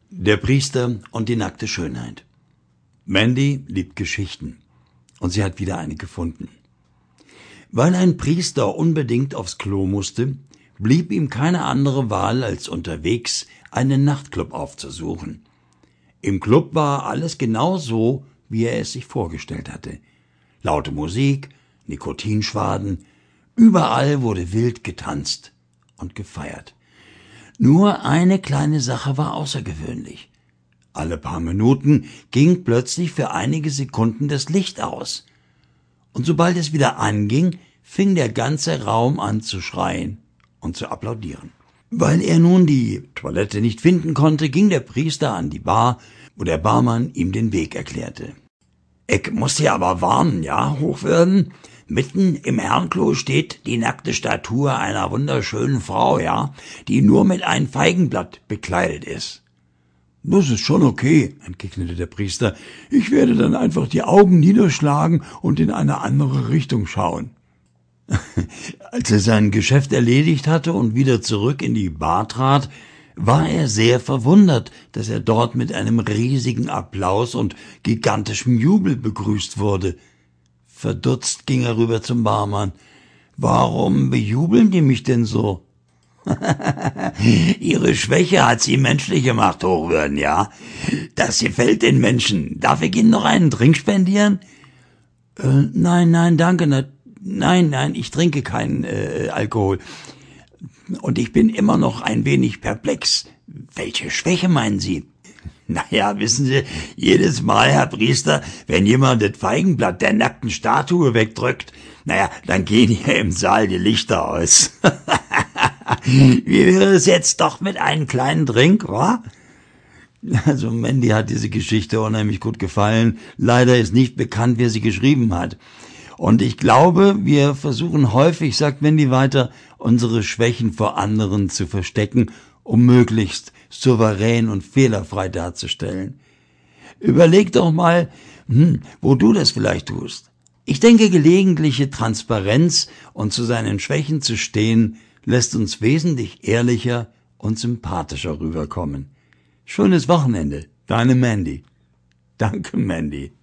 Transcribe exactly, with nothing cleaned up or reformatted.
Der Priester und die nackte Schönheit. Mandy liebt Geschichten und sie hat wieder eine gefunden. Weil ein Priester unbedingt aufs Klo musste, blieb ihm keine andere Wahl, als unterwegs einen Nachtclub aufzusuchen. Im Club war alles genau so, wie er es sich vorgestellt hatte. Laute Musik, Nikotinschwaden, überall wurde wild getanzt und gefeiert. Nur eine kleine Sache war außergewöhnlich. Alle paar Minuten ging plötzlich für einige Sekunden das Licht aus. Und sobald es wieder anging, fing der ganze Raum an zu schreien und zu applaudieren. Weil er nun die Toilette nicht finden konnte, ging der Priester an die Bar, wo der Barmann ihm den Weg erklärte. »Ich muss dir aber warnen, ja, Hochwürden? Mitten im Herrenklo steht die nackte Statue einer wunderschönen Frau, ja, die nur mit einem Feigenblatt bekleidet ist.« »Das ist schon okay«, entgegnete der Priester. »Ich werde dann einfach die Augen niederschlagen und in eine andere Richtung schauen.« Als er sein Geschäft erledigt hatte und wieder zurück in die Bar trat, war er sehr verwundert, dass er dort mit einem riesigen Applaus und gigantischem Jubel begrüßt wurde. Verdutzt ging er rüber zum Barmann. »Warum bejubeln die mich denn so?« »Ihre Schwäche hat Sie menschlich gemacht, Hochwürden, ja? Das gefällt den Menschen. Darf ich Ihnen noch einen Drink spendieren?« äh, »Nein, nein, danke, na, nein, nein, ich trinke keinen äh, Alkohol. Und ich bin immer noch ein wenig perplex. Welche Schwäche meinen Sie?« »Naja, wissen Sie, jedes Mal, Herr Priester, wenn jemand das Feigenblatt der nackten Statue wegdrückt, naja, dann gehen hier im Saal die Lichter aus.« »Wie wäre es jetzt doch mit einem kleinen Drink, wa?« Also Mandy hat diese Geschichte unheimlich gut gefallen. Leider ist nicht bekannt, wer sie geschrieben hat. Und ich glaube, wir versuchen häufig, sagt Mandy weiter, unsere Schwächen vor anderen zu verstecken, um möglichst souverän und fehlerfrei darzustellen. Überleg doch mal, hm, wo du das vielleicht tust. Ich denke, gelegentliche Transparenz und zu seinen Schwächen zu stehen, lässt uns wesentlich ehrlicher und sympathischer rüberkommen. Schönes Wochenende, deine Mandy. Danke, Mandy.